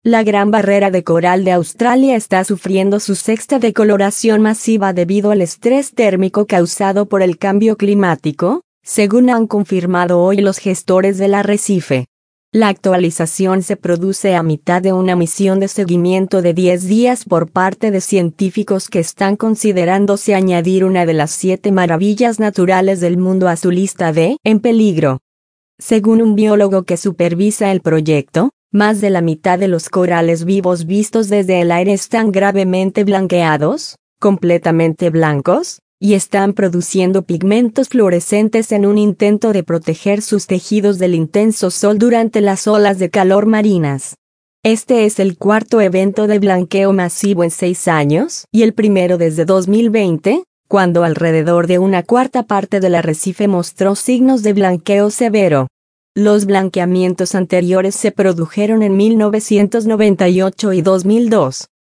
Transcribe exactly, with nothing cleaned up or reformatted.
La Gran Barrera de Coral de Australia está sufriendo su sexta decoloración masiva debido al estrés térmico causado por el cambio climático, según han confirmado hoy los gestores del arrecife. La actualización se produce a mitad de una misión de seguimiento de diez días por parte de científicos que están considerándose añadir una de las siete maravillas naturales del mundo a su lista de en peligro. Según un biólogo que supervisa el proyecto, más de la mitad de los corales vivos vistos desde el aire están gravemente blanqueados, completamente blancos, y están produciendo pigmentos fluorescentes en un intento de proteger sus tejidos del intenso sol durante las olas de calor marinas. Este es el cuarto evento de blanqueo masivo en seis años, y el primero desde dos mil veinte, cuando alrededor de una cuarta parte del arrecife mostró signos de blanqueo severo. Los blanqueamientos anteriores se produjeron en mil novecientos noventa y ocho y dos mil dos.